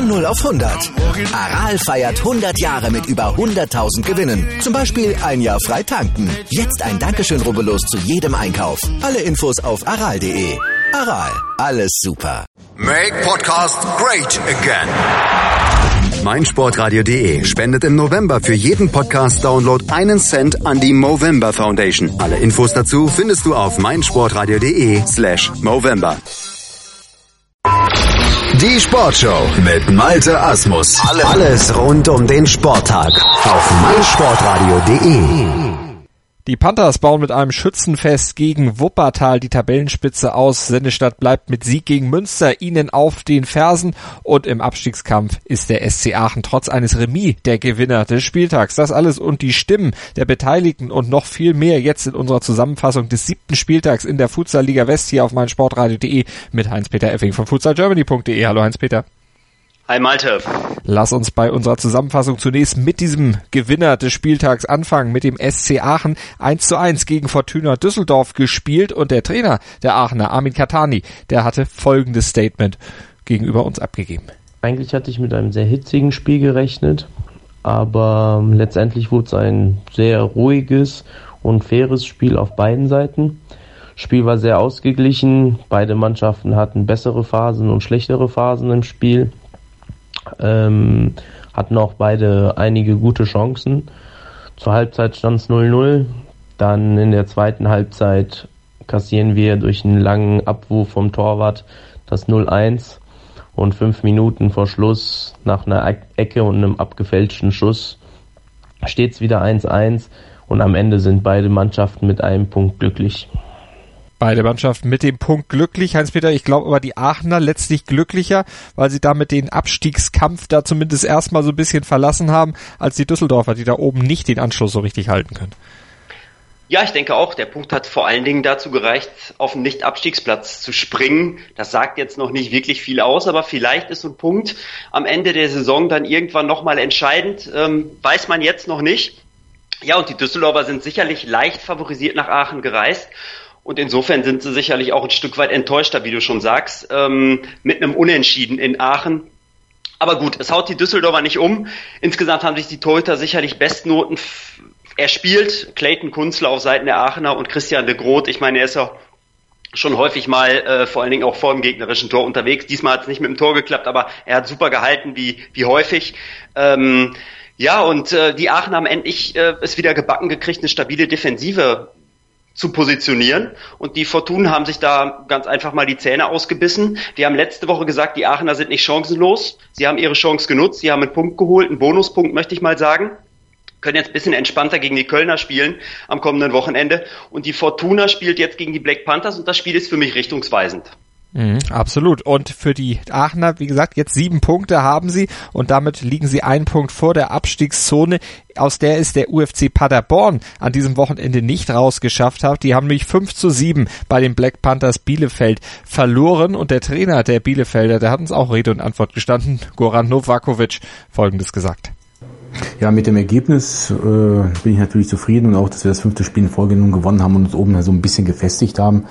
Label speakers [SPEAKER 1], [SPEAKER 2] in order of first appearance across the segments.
[SPEAKER 1] Von 0 auf 100. Aral feiert 100 Jahre mit über 100.000 Gewinnen. Zum Beispiel ein Jahr frei tanken. Jetzt ein Dankeschön, rubbellos zu jedem Einkauf. Alle Infos auf aral.de. Aral, alles super.
[SPEAKER 2] Make Podcast great again.
[SPEAKER 3] meinsportradio.de spendet im November für jeden Podcast-Download 1 Cent an die Movember Foundation. Alle Infos dazu findest du auf meinsportradio.de/Movember. Die Sportshow mit Malte Asmus. Alles rund um den Sporttag auf meinsportradio.de.
[SPEAKER 4] Die Panthers bauen mit einem Schützenfest gegen Wuppertal die Tabellenspitze aus. Sennestadt bleibt mit Sieg gegen Münster ihnen auf den Fersen. Und im Abstiegskampf ist der SC Aachen trotz eines Remis der Gewinner des Spieltags. Das alles und die Stimmen der Beteiligten und noch viel mehr jetzt in unserer Zusammenfassung des 7. Spieltags in der Futsal-Liga West hier auf meinsportradio.de mit Heinz-Peter Effing von futsalgermany.de. Hallo Heinz-Peter.
[SPEAKER 5] Hi Malte.
[SPEAKER 4] Lass uns bei unserer Zusammenfassung zunächst mit diesem Gewinner des Spieltags anfangen, mit dem SC Aachen 1:1 gegen Fortuna Düsseldorf gespielt und der Trainer der Aachener, Armin Katani, der hatte folgendes Statement gegenüber uns abgegeben.
[SPEAKER 6] Eigentlich hatte ich mit einem sehr hitzigen Spiel gerechnet, aber letztendlich wurde es ein sehr ruhiges und faires Spiel auf beiden Seiten. Das Spiel war sehr ausgeglichen, beide Mannschaften hatten bessere Phasen und schlechtere Phasen im Spiel. Hatten auch beide einige gute Chancen. Zur Halbzeit stand es 0:0. Dann in der zweiten Halbzeit kassieren wir durch einen langen Abwurf vom Torwart das 0:1 und 5 Minuten vor Schluss nach einer Ecke und einem abgefälschten Schuss steht es wieder 1:1 und am Ende sind beide Mannschaften mit einem Punkt glücklich.
[SPEAKER 4] Beide Mannschaften mit dem Punkt glücklich. Heinz-Peter, ich glaube aber die Aachener letztlich glücklicher, weil sie damit den Abstiegskampf da zumindest erstmal so ein bisschen verlassen haben, als die Düsseldorfer, die da oben nicht den Anschluss so richtig halten können.
[SPEAKER 5] Ja, ich denke auch, der Punkt hat vor allen Dingen dazu gereicht, auf den Nicht-Abstiegsplatz zu springen. Das sagt jetzt noch nicht wirklich viel aus, aber vielleicht ist so ein Punkt am Ende der Saison dann irgendwann nochmal entscheidend. Weiß man jetzt noch nicht. Ja, und die Düsseldorfer sind sicherlich leicht favorisiert nach Aachen gereist. Und insofern sind sie sicherlich auch ein Stück weit enttäuschter, wie du schon sagst, mit einem Unentschieden in Aachen. Aber gut, es haut die Düsseldorfer nicht um. Insgesamt haben sich die Torhüter sicherlich Bestnoten erspielt. Clayton Kunzler auf Seiten der Aachener und Christian de Groot. Ich meine, er ist ja schon häufig mal vor allen Dingen auch vor dem gegnerischen Tor unterwegs. Diesmal hat es nicht mit dem Tor geklappt, aber er hat super gehalten, wie häufig. Ja, und die Aachener haben endlich es wieder gebacken gekriegt, eine stabile Defensive zu positionieren und die Fortunen haben sich da ganz einfach mal die Zähne ausgebissen. Wir haben letzte Woche gesagt, die Aachener sind nicht chancenlos. Sie haben ihre Chance genutzt, sie haben einen Punkt geholt, einen Bonuspunkt möchte ich mal sagen. Können jetzt ein bisschen entspannter gegen die Kölner spielen am kommenden Wochenende und die Fortuna spielt jetzt gegen die Black Panthers und das Spiel ist für mich richtungsweisend.
[SPEAKER 4] Absolut. Und für die Aachener, wie gesagt, jetzt 7 Punkte haben sie und damit liegen sie 1 Punkt vor der Abstiegszone, aus der es der UFC Paderborn an diesem Wochenende nicht rausgeschafft hat. Die haben nämlich 5:7 bei den Black Panthers Bielefeld verloren und der Trainer der Bielefelder, der hat uns auch Rede und Antwort gestanden, Goran Novakovic, Folgendes gesagt.
[SPEAKER 7] Ja, mit dem Ergebnis bin ich natürlich zufrieden und auch, dass wir das 5. Spiel in Folge nun gewonnen haben und uns oben so ein bisschen gefestigt haben.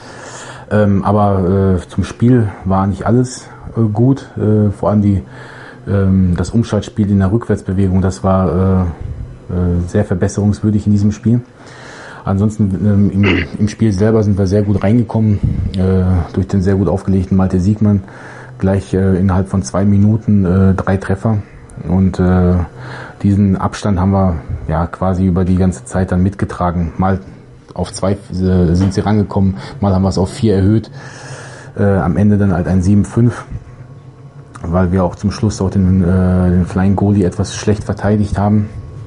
[SPEAKER 7] Aber zum Spiel war nicht alles gut. Vor allem das Umschaltspiel in der Rückwärtsbewegung, das war sehr verbesserungswürdig in diesem Spiel. Ansonsten im Spiel selber sind wir sehr gut reingekommen durch den sehr gut aufgelegten Malte Siegmann. Gleich innerhalb von 2 Minuten 3 Treffer. Und diesen Abstand haben wir ja quasi über die ganze Zeit dann mitgetragen. Mal auf 2 sind sie rangekommen, mal haben wir es auf 4 erhöht. Am Ende dann halt ein 7:5, weil wir auch zum Schluss auch den Flying Goalie etwas schlecht verteidigt haben.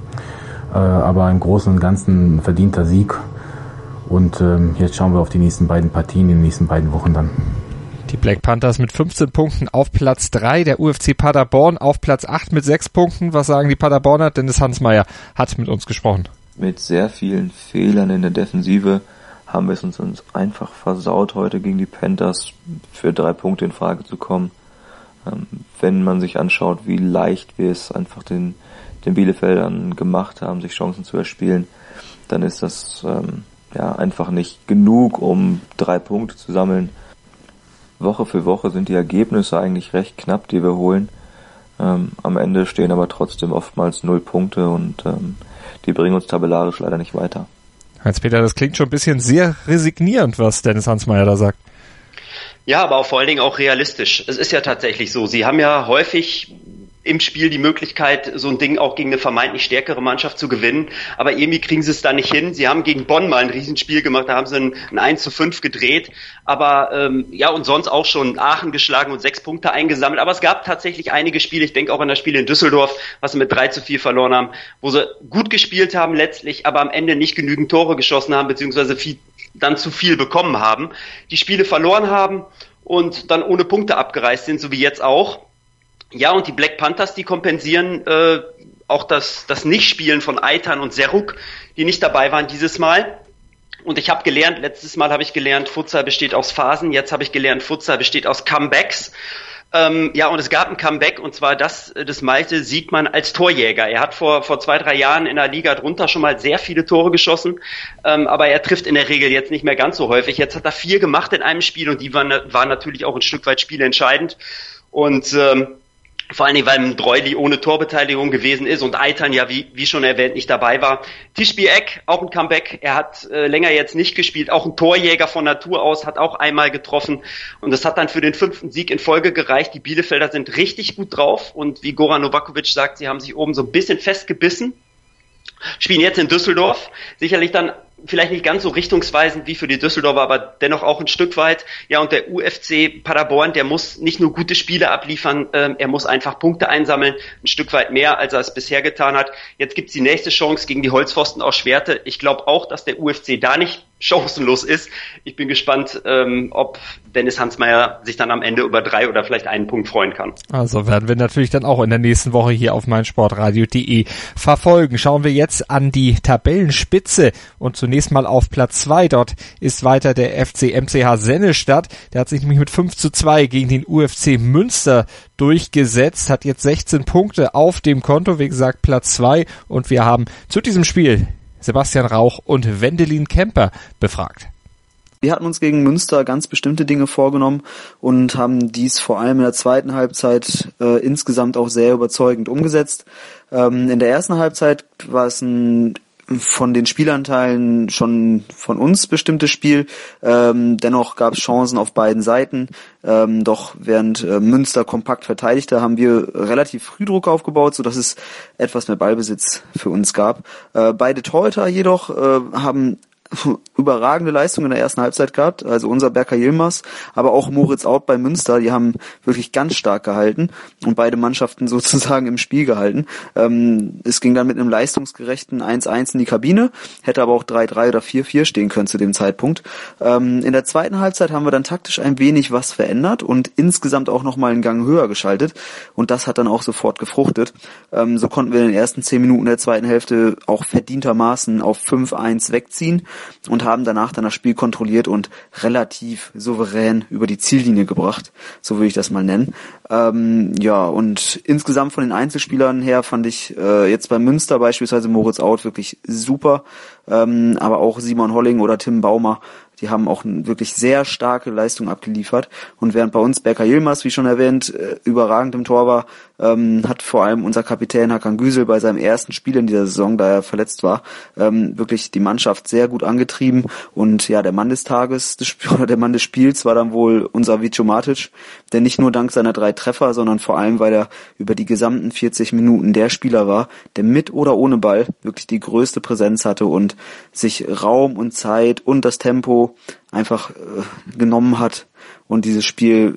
[SPEAKER 7] Aber im Großen und Ganzen ein verdienter Sieg. Und jetzt schauen wir auf die nächsten beiden Partien, in den nächsten beiden Wochen dann.
[SPEAKER 4] Die Black Panthers mit 15 Punkten auf Platz 3, der UFC Paderborn auf Platz 8 mit 6 Punkten. Was sagen die Paderborner? Dennis Hansmeier hat mit uns gesprochen.
[SPEAKER 8] Mit sehr vielen Fehlern in der Defensive haben wir es uns einfach versaut, heute gegen die Panthers für 3 Punkte in Frage zu kommen. Wenn man sich anschaut, wie leicht wir es einfach den Bielefeldern gemacht haben, sich Chancen zu erspielen, dann ist das einfach nicht genug, um 3 Punkte zu sammeln. Woche für Woche sind die Ergebnisse eigentlich recht knapp, die wir holen. Am Ende stehen aber trotzdem oftmals 0 Punkte und die bringen uns tabellarisch leider nicht weiter.
[SPEAKER 4] Heinz-Peter, das klingt schon ein bisschen sehr resignierend, was Dennis Hansmeier da sagt.
[SPEAKER 5] Ja, aber auch vor allen Dingen auch realistisch. Es ist ja tatsächlich so, sie haben ja häufig im Spiel die Möglichkeit, so ein Ding auch gegen eine vermeintlich stärkere Mannschaft zu gewinnen. Aber irgendwie kriegen sie es da nicht hin. Sie haben gegen Bonn mal ein Riesenspiel gemacht, da haben sie ein 1:5 gedreht. Aber und sonst auch schon Aachen geschlagen und 6 Punkte eingesammelt. Aber es gab tatsächlich einige Spiele, ich denke auch an das Spiel in Düsseldorf, was sie mit 3:4 verloren haben, wo sie gut gespielt haben letztlich, aber am Ende nicht genügend Tore geschossen haben, beziehungsweise dann zu viel bekommen haben. Die Spiele verloren haben und dann ohne Punkte abgereist sind, so wie jetzt auch. Ja, und die Black Panthers, die kompensieren auch das Nichtspielen von Eitan und Seruk, die nicht dabei waren dieses Mal. Und ich habe gelernt, letztes Mal habe ich gelernt, Futsal besteht aus Phasen, jetzt habe ich gelernt, Futsal besteht aus Comebacks. Und es gab ein Comeback, und zwar das des Malte Siegmann als Torjäger. Er hat vor 2-3 Jahren in der Liga drunter schon mal sehr viele Tore geschossen, aber er trifft in der Regel jetzt nicht mehr ganz so häufig. Jetzt hat er 4 gemacht in einem Spiel und die waren natürlich auch ein Stück weit spielentscheidend. Und vor allen Dingen, weil Dreuli ohne Torbeteiligung gewesen ist und Eitan ja, wie schon erwähnt, nicht dabei war. Tischby Eck, auch ein Comeback. Er hat länger jetzt nicht gespielt. Auch ein Torjäger von Natur aus, hat auch einmal getroffen. Und das hat dann für den 5. Sieg in Folge gereicht. Die Bielefelder sind richtig gut drauf. Und wie Goran Novakovic sagt, sie haben sich oben so ein bisschen festgebissen. Spielen jetzt in Düsseldorf. Sicherlich dann vielleicht nicht ganz so richtungsweisend wie für die Düsseldorfer, aber dennoch auch ein Stück weit. Ja, und der UFC Paderborn, der muss nicht nur gute Spiele abliefern, er muss einfach Punkte einsammeln, ein Stück weit mehr, als er es bisher getan hat. Jetzt gibt's die nächste Chance gegen die Holzpfosten aus Schwerte. Ich glaube auch, dass der UFC da nicht chancenlos ist. Ich bin gespannt, ob Dennis Hansmeier sich dann am Ende über 3 oder vielleicht 1 Punkt freuen kann.
[SPEAKER 4] Also werden wir natürlich dann auch in der nächsten Woche hier auf meinsportradio.de verfolgen. Schauen wir jetzt an die Tabellenspitze und zunächst mal auf Platz 2. Dort ist weiter der FC MCH Sennestadt. Der hat sich nämlich mit 5:2 gegen den UFC Münster durchgesetzt, hat jetzt 16 Punkte auf dem Konto, wie gesagt Platz 2, und wir haben zu diesem Spiel Sebastian Rauch und Wendelin Kemper befragt.
[SPEAKER 9] Wir hatten uns gegen Münster ganz bestimmte Dinge vorgenommen und haben dies vor allem in der zweiten Halbzeit insgesamt auch sehr überzeugend umgesetzt. In der ersten Halbzeit war es von den Spielanteilen schon von uns bestimmtes Spiel. Dennoch gab es Chancen auf beiden Seiten. Doch während Münster kompakt verteidigte, haben wir relativ früh Druck aufgebaut, sodass es etwas mehr Ballbesitz für uns gab. Beide Torhüter jedoch haben überragende Leistung in der ersten Halbzeit gehabt, also unser Berker Yilmaz, aber auch Moritz Out bei Münster, die haben wirklich ganz stark gehalten und beide Mannschaften sozusagen im Spiel gehalten. Es ging dann mit einem leistungsgerechten 1:1 in die Kabine, hätte aber auch 3:3 oder 4:4 stehen können zu dem Zeitpunkt. In der zweiten Halbzeit haben wir dann taktisch ein wenig was verändert und insgesamt auch nochmal einen Gang höher geschaltet und das hat dann auch sofort gefruchtet. So konnten wir in den ersten 10 Minuten der zweiten Hälfte auch verdientermaßen auf 5:1 wegziehen und haben danach dann das Spiel kontrolliert und relativ souverän über die Ziellinie gebracht, so würde ich das mal nennen. Und insgesamt von den Einzelspielern her fand ich jetzt bei Münster beispielsweise Moritz Out wirklich super, aber auch Simon Holling oder Tim Baumer, die haben auch wirklich sehr starke Leistung abgeliefert. Und während bei uns Berker Yilmaz, wie schon erwähnt, überragend im Tor war, hat vor allem unser Kapitän Hakan Güsel bei seinem ersten Spiel in dieser Saison, da er verletzt war, wirklich die Mannschaft sehr gut angetrieben. Und ja, der Mann des Tages, der Mann des Spiels war dann wohl unser Vico Matic, der nicht nur dank seiner 3 Treffer, sondern vor allem, weil er über die gesamten 40 Minuten der Spieler war, der mit oder ohne Ball wirklich die größte Präsenz hatte und sich Raum und Zeit und das Tempo einfach genommen hat und dieses Spiel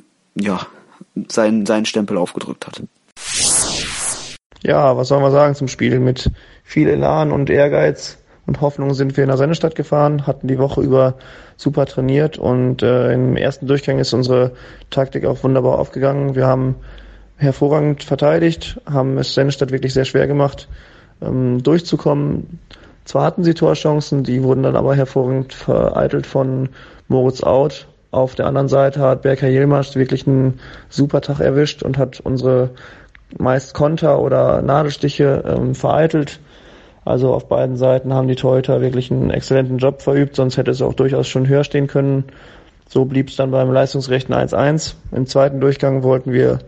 [SPEAKER 9] seinen Stempel aufgedrückt hat.
[SPEAKER 10] Ja, was soll man sagen zum Spiel? Mit viel Elan und Ehrgeiz und Hoffnung sind wir nach Sennestadt gefahren, hatten die Woche über super trainiert und im ersten Durchgang ist unsere Taktik auch wunderbar aufgegangen. Wir haben hervorragend verteidigt, haben es Sennestadt wirklich sehr schwer gemacht, durchzukommen. Zwar hatten sie Torchancen, die wurden dann aber hervorragend vereitelt von Moritz Out. Auf der anderen Seite hat Berker Yilmaz wirklich einen super Tag erwischt und hat unsere meist Konter oder Nadelstiche vereitelt. Also auf beiden Seiten haben die Torhüter wirklich einen exzellenten Job verübt, sonst hätte es auch durchaus schon höher stehen können. So blieb es dann beim leistungsgerechten 1:1. Im zweiten Durchgang wollten wir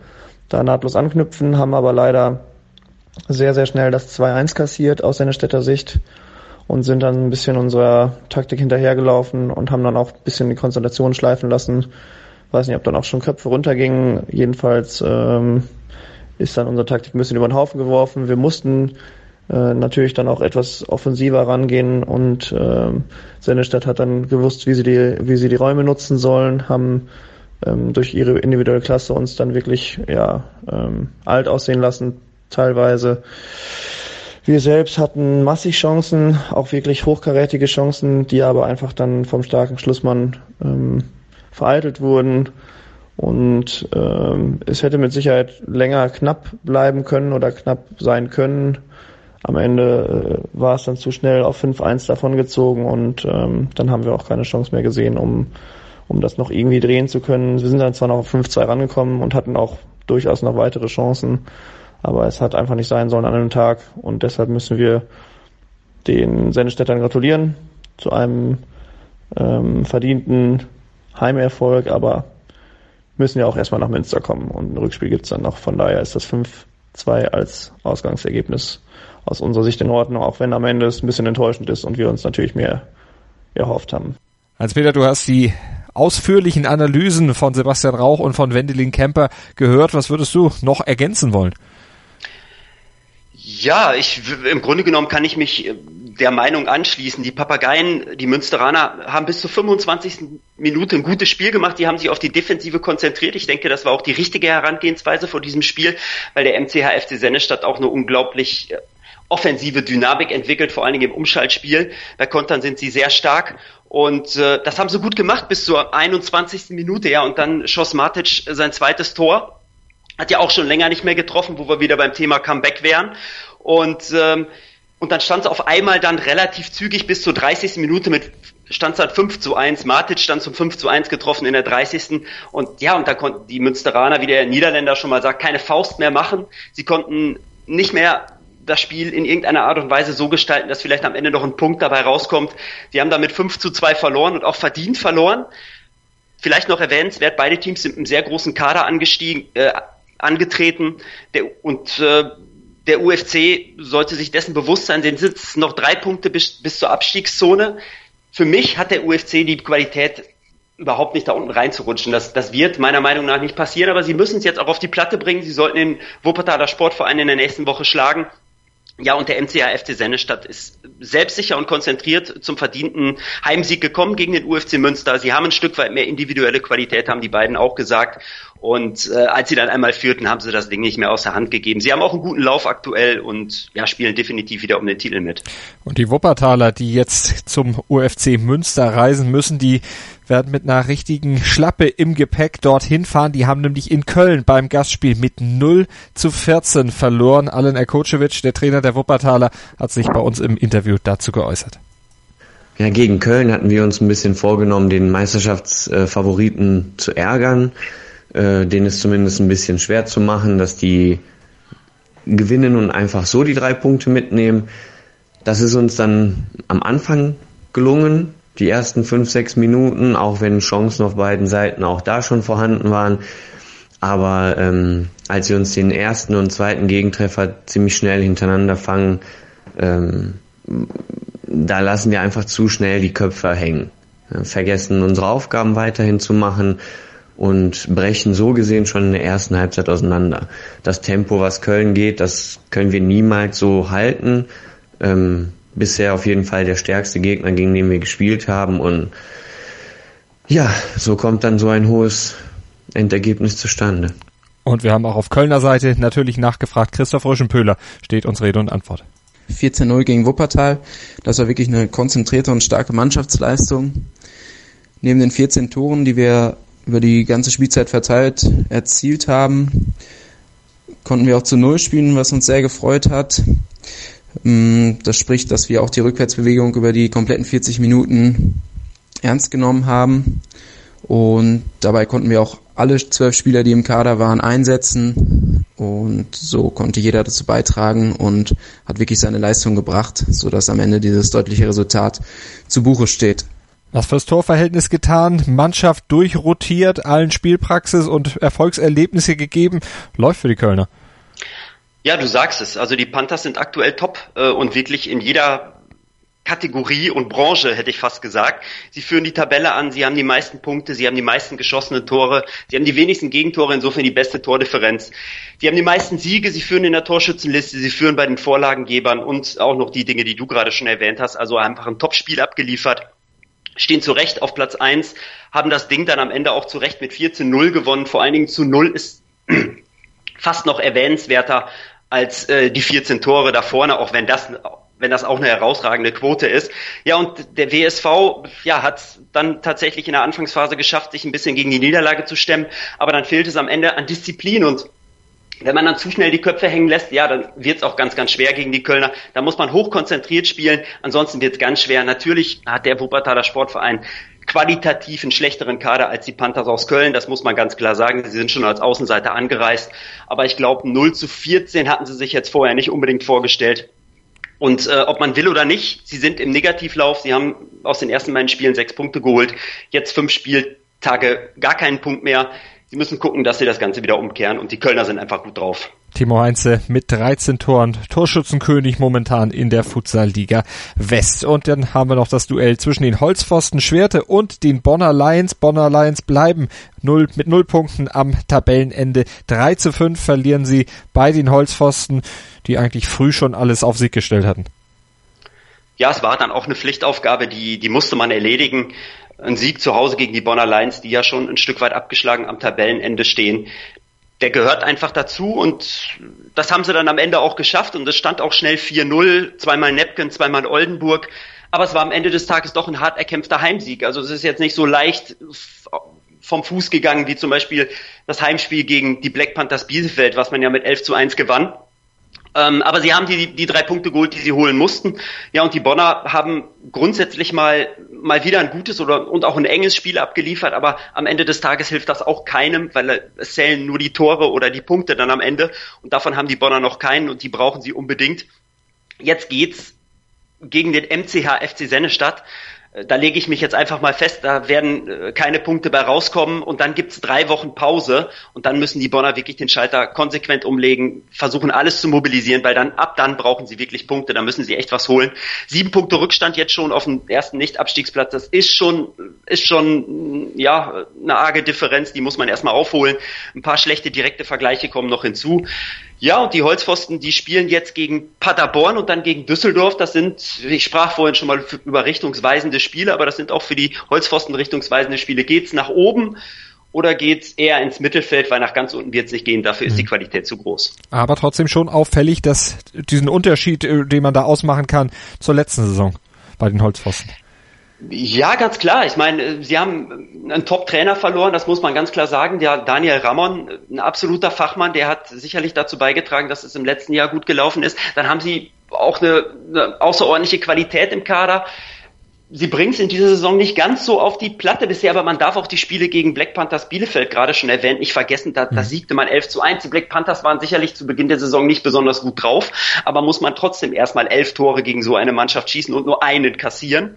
[SPEAKER 10] da nahtlos anknüpfen, haben aber leider sehr, sehr schnell das 2-1 kassiert aus Sennestädter Sicht und sind dann ein bisschen unserer Taktik hinterhergelaufen und haben dann auch ein bisschen die Konzentration schleifen lassen. Weiß nicht, ob dann auch schon Köpfe runtergingen. Jedenfalls ist dann unsere Taktik ein bisschen über den Haufen geworfen. Wir mussten natürlich dann auch etwas offensiver rangehen und Sennestadt hat dann gewusst, wie sie die Räume nutzen sollen, haben durch ihre individuelle Klasse uns dann wirklich alt aussehen lassen teilweise. Wir selbst hatten massig Chancen, auch wirklich hochkarätige Chancen, die aber einfach dann vom starken Schlussmann vereitelt wurden. Und es hätte mit Sicherheit länger knapp bleiben können oder knapp sein können. Am Ende war es dann zu schnell auf 5-1 davongezogen und dann haben wir auch keine Chance mehr gesehen, um das noch irgendwie drehen zu können. Wir sind dann zwar noch auf 5-2 rangekommen und hatten auch durchaus noch weitere Chancen, aber es hat einfach nicht sein sollen an einem Tag und deshalb müssen wir den Sennestädtern gratulieren zu einem verdienten Heimerfolg, aber müssen ja auch erstmal nach Münster kommen und ein Rückspiel gibt's dann noch. Von daher ist das 5-2 als Ausgangsergebnis aus unserer Sicht in Ordnung, auch wenn am Ende es ein bisschen enttäuschend ist und wir uns natürlich mehr erhofft haben.
[SPEAKER 4] Hans-Peter, du hast die ausführlichen Analysen von Sebastian Rauch und von Wendelin Kemper gehört. Was würdest du noch ergänzen wollen?
[SPEAKER 5] Ja, im Grunde genommen kann ich mich der Meinung anschließen. Die Papageien, die Münsteraner, haben bis zur 25. Minute ein gutes Spiel gemacht. Die haben sich auf die Defensive konzentriert. Ich denke, das war auch die richtige Herangehensweise vor diesem Spiel, weil der MCH FC Sennestadt auch eine unglaublich offensive Dynamik entwickelt, vor allen Dingen im Umschaltspiel. Bei Kontern sind sie sehr stark. Und das haben sie gut gemacht bis zur 21. Minute. Ja, und dann schoss Matic sein zweites Tor. Hat ja auch schon länger nicht mehr getroffen, wo wir wieder beim Thema Comeback wären. Und dann stand es auf einmal dann relativ zügig bis zur 30. Minute stand es halt 5-1. Matic stand zum 5-1 getroffen in der 30. Und ja, und da konnten die Münsteraner, wie der Niederländer schon mal sagt, keine Faust mehr machen. Sie konnten nicht mehr das Spiel in irgendeiner Art und Weise so gestalten, dass vielleicht am Ende noch ein Punkt dabei rauskommt. Sie haben damit 5-2 verloren und auch verdient verloren. Vielleicht noch erwähnenswert, beide Teams sind mit einem sehr großen Kader angetreten. Der UFC sollte sich dessen bewusst sein, denn sind es noch 3 Punkte bis zur Abstiegszone. Für mich hat der UFC die Qualität, überhaupt nicht da unten reinzurutschen. Das wird meiner Meinung nach nicht passieren, aber sie müssen es jetzt auch auf die Platte bringen. Sie sollten den Wuppertaler Sportverein in der nächsten Woche schlagen. Ja, und der MCH FC Sennestadt ist selbstsicher und konzentriert zum verdienten Heimsieg gekommen gegen den UFC Münster. Sie haben ein Stück weit mehr individuelle Qualität, haben die beiden auch gesagt. Und als sie dann einmal führten, haben sie das Ding nicht mehr aus der Hand gegeben. Sie haben auch einen guten Lauf aktuell und ja, spielen definitiv wieder um den Titel mit.
[SPEAKER 4] Und die Wuppertaler, die jetzt zum UFC Münster reisen müssen, die werden mit einer richtigen Schlappe im Gepäck dorthin fahren. Die haben nämlich in Köln beim Gastspiel mit 0-14 verloren. Alen Erkočević, der Trainer der Wuppertaler, hat sich bei uns im Interview dazu geäußert.
[SPEAKER 11] Ja, gegen Köln hatten wir uns ein bisschen vorgenommen, den Meisterschaftsfavoriten zu ärgern, denen es zumindest ein bisschen schwer zu machen, dass die gewinnen und einfach so die 3 Punkte mitnehmen. Das ist uns dann am Anfang gelungen, die ersten 5-6 Minuten, auch wenn Chancen auf beiden Seiten auch da schon vorhanden waren. Aber als wir uns den ersten und zweiten Gegentreffer ziemlich schnell hintereinander fangen, da lassen wir einfach zu schnell die Köpfe hängen. Vergessen unsere Aufgaben weiterhin zu machen und brechen so gesehen schon in der ersten Halbzeit auseinander. Das Tempo, was Köln geht, das können wir niemals so halten. Bisher auf jeden Fall der stärkste Gegner, gegen den wir gespielt haben. Und ja, so kommt dann so ein hohes Endergebnis zustande.
[SPEAKER 4] Und wir haben auch auf Kölner Seite natürlich nachgefragt. Christoph Röschenpöhler steht uns Rede und Antwort.
[SPEAKER 12] 14-0 gegen Wuppertal. Das war wirklich eine konzentrierte und starke Mannschaftsleistung. Neben den 14 Toren, die wir über die ganze Spielzeit verteilt erzielt haben, konnten wir auch zu 0 spielen, was uns sehr gefreut hat. Das spricht, dass wir auch die Rückwärtsbewegung über die kompletten 40 Minuten ernst genommen haben. Und dabei konnten wir auch alle 12 Spieler, die im Kader waren, einsetzen. Und so konnte jeder dazu beitragen und hat wirklich seine Leistung gebracht, sodass am Ende dieses deutliche Resultat zu Buche steht.
[SPEAKER 4] Was fürs Torverhältnis getan, Mannschaft durchrotiert, allen Spielpraxis und Erfolgserlebnisse gegeben, läuft für die Kölner.
[SPEAKER 5] Ja, du sagst es, also die Panthers sind aktuell top und wirklich in jeder Kategorie und Branche, hätte ich fast gesagt. Sie führen die Tabelle an, sie haben die meisten Punkte, sie haben die meisten geschossenen Tore, sie haben die wenigsten Gegentore, insofern die beste Tordifferenz. Sie haben die meisten Siege, sie führen in der Torschützenliste, sie führen bei den Vorlagengebern und auch noch die Dinge, die du gerade schon erwähnt hast, also einfach ein Top-Spiel abgeliefert. Stehen zu Recht auf Platz 1, haben das Ding dann am Ende auch zu Recht mit 4-0 gewonnen. Vor allen Dingen zu 0 ist fast noch erwähnenswerter als die 14 Tore da vorne, auch wenn das auch eine herausragende Quote ist. Ja, und der WSV hat dann tatsächlich in der Anfangsphase geschafft, sich ein bisschen gegen die Niederlage zu stemmen, aber dann fehlt es am Ende an Disziplin und wenn man dann zu schnell die Köpfe hängen lässt, ja, dann wird's auch ganz, ganz schwer gegen die Kölner. Da muss man hochkonzentriert spielen, ansonsten wird's ganz schwer. Natürlich hat der Wuppertaler Sportverein qualitativ einen schlechteren Kader als die Panthers aus Köln, das muss man ganz klar sagen. Sie sind schon als Außenseiter angereist, aber ich glaube 0-14 hatten sie sich jetzt vorher nicht unbedingt vorgestellt. Und ob man will oder nicht, sie sind im Negativlauf, sie haben aus den ersten beiden Spielen 6 Punkte geholt, jetzt 5 Spieltage gar keinen Punkt mehr. Sie müssen gucken, dass sie das Ganze wieder umkehren und die Kölner sind einfach gut drauf.
[SPEAKER 4] Timo Heinze mit 13 Toren, Torschützenkönig momentan in der Futsal-Liga West. Und dann haben wir noch das Duell zwischen den Holzpfosten Schwerte und den Bonner Lions. Bonner Lions bleiben mit 0 Punkten am Tabellenende. 3-5 verlieren sie bei den Holzpfosten, die eigentlich früh schon alles auf sich gestellt hatten.
[SPEAKER 5] Ja, es war dann auch eine Pflichtaufgabe, die musste man erledigen. Ein Sieg zu Hause gegen die Bonner Lions, die ja schon ein Stück weit abgeschlagen am Tabellenende stehen, der gehört einfach dazu und das haben sie dann am Ende auch geschafft und es stand auch schnell 4-0, zweimal Nepken, zweimal Oldenburg, aber es war am Ende des Tages doch ein hart erkämpfter Heimsieg. Also es ist jetzt nicht so leicht vom Fuß gegangen wie zum Beispiel das Heimspiel gegen die Black Panthers Bielefeld, was man ja mit 11-1 gewann. Aber sie haben die 3 Punkte geholt, die sie holen mussten. Ja, und die Bonner haben grundsätzlich mal wieder ein gutes und auch ein enges Spiel abgeliefert, aber am Ende des Tages hilft das auch keinem, weil es zählen nur die Tore oder die Punkte dann am Ende und davon haben die Bonner noch keinen und die brauchen sie unbedingt. Jetzt geht's gegen den MCH FC Sennestadt. Da lege ich mich jetzt einfach mal fest, da werden keine Punkte bei rauskommen und dann gibt's 3 Wochen Pause und dann müssen die Bonner wirklich den Schalter konsequent umlegen, versuchen alles zu mobilisieren, weil ab dann brauchen sie wirklich Punkte, da müssen sie echt was holen. 7 Punkte Rückstand jetzt schon auf dem ersten Nicht-Abstiegsplatz, das ist schon ja eine arge Differenz, die muss man erstmal aufholen. Ein paar schlechte direkte Vergleiche kommen noch hinzu. Ja, und die Holzpfosten, die spielen jetzt gegen Paderborn und dann gegen Düsseldorf. Das sind, ich sprach vorhin schon mal über richtungsweisende Spiele, aber das sind auch für die Holzpfosten richtungsweisende Spiele. Geht's nach oben oder geht's eher ins Mittelfeld, weil nach ganz unten wird's nicht gehen, dafür ist die Qualität zu groß.
[SPEAKER 4] Aber trotzdem schon auffällig, dass diesen Unterschied, den man da ausmachen kann, zur letzten Saison bei den Holzpfosten.
[SPEAKER 5] Ja, ganz klar. Ich meine, sie haben einen Top-Trainer verloren, das muss man ganz klar sagen. Der Daniel Ramon, ein absoluter Fachmann, der hat sicherlich dazu beigetragen, dass es im letzten Jahr gut gelaufen ist. Dann haben sie auch eine außerordentliche Qualität im Kader. Sie bringen es in dieser Saison nicht ganz so auf die Platte bisher, aber man darf auch die Spiele gegen Black Panthers Bielefeld gerade schon erwähnt, nicht vergessen, da siegte man 11-1. Die Black Panthers waren sicherlich zu Beginn der Saison nicht besonders gut drauf, aber muss man trotzdem erstmal 11 Tore gegen so eine Mannschaft schießen und nur einen kassieren.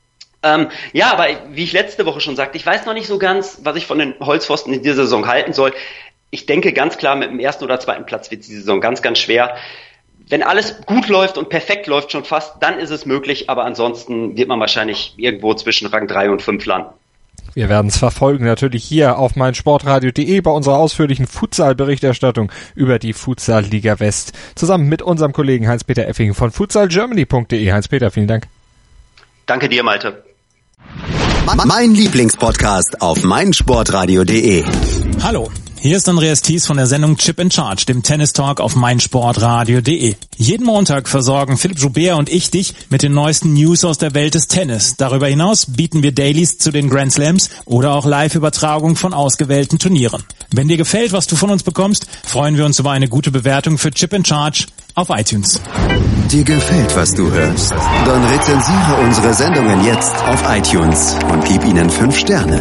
[SPEAKER 5] Ja, aber wie ich letzte Woche schon sagte, ich weiß noch nicht so ganz, was ich von den Holzpfosten in dieser Saison halten soll. Ich denke ganz klar, mit dem 1. oder 2. Platz wird die Saison ganz, ganz schwer. Wenn alles gut läuft und perfekt läuft schon fast, dann ist es möglich, aber ansonsten wird man wahrscheinlich irgendwo zwischen Rang 3 und 5 landen.
[SPEAKER 4] Wir werden es verfolgen, natürlich hier auf meinsportradio.de bei unserer ausführlichen Futsal-Berichterstattung über die Futsal-Liga West. Zusammen mit unserem Kollegen Heinz-Peter Effing von futsalgermany.de. Heinz-Peter, vielen Dank.
[SPEAKER 5] Danke dir, Malte.
[SPEAKER 3] Mein Lieblingspodcast auf meinsportradio.de.
[SPEAKER 13] Hallo, hier ist Andreas Thies von der Sendung Chip in Charge, dem Tennis-Talk auf meinsportradio.de. Jeden Montag versorgen Philipp Joubert und ich dich mit den neuesten News aus der Welt des Tennis. Darüber hinaus bieten wir Dailies zu den Grand Slams oder auch Live-Übertragung von ausgewählten Turnieren. Wenn dir gefällt, was du von uns bekommst, freuen wir uns über eine gute Bewertung für Chip in Charge auf iTunes.
[SPEAKER 3] Dir gefällt, was du hörst? Dann rezensiere unsere Sendungen jetzt auf iTunes und gib ihnen 5 Sterne.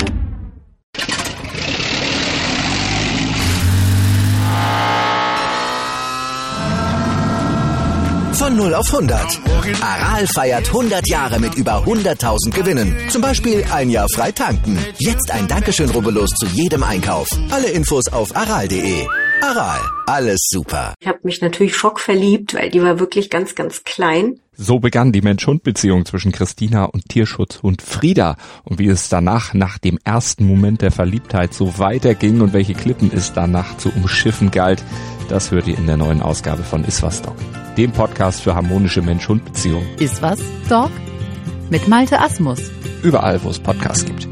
[SPEAKER 1] Von 0 auf 100. Aral feiert 100 Jahre mit über 100.000 Gewinnen. Zum Beispiel ein Jahr frei tanken. Jetzt ein Dankeschön, rubbellos zu jedem Einkauf. Alle Infos auf aral.de. Aral, alles super.
[SPEAKER 14] Ich habe mich natürlich schockverliebt, weil die war wirklich ganz, ganz klein.
[SPEAKER 4] So begann die Mensch-Hund-Beziehung zwischen Christina und Tierschutzhund Frieda. Und wie es danach, nach dem ersten Moment der Verliebtheit, so weiterging und welche Klippen es danach zu umschiffen galt, das hört ihr in der neuen Ausgabe von Iswas Dog, dem Podcast für harmonische Mensch-Hund-Beziehungen.
[SPEAKER 15] Iswas Dog? Mit Malte Asmus.
[SPEAKER 4] Überall, wo es Podcasts gibt.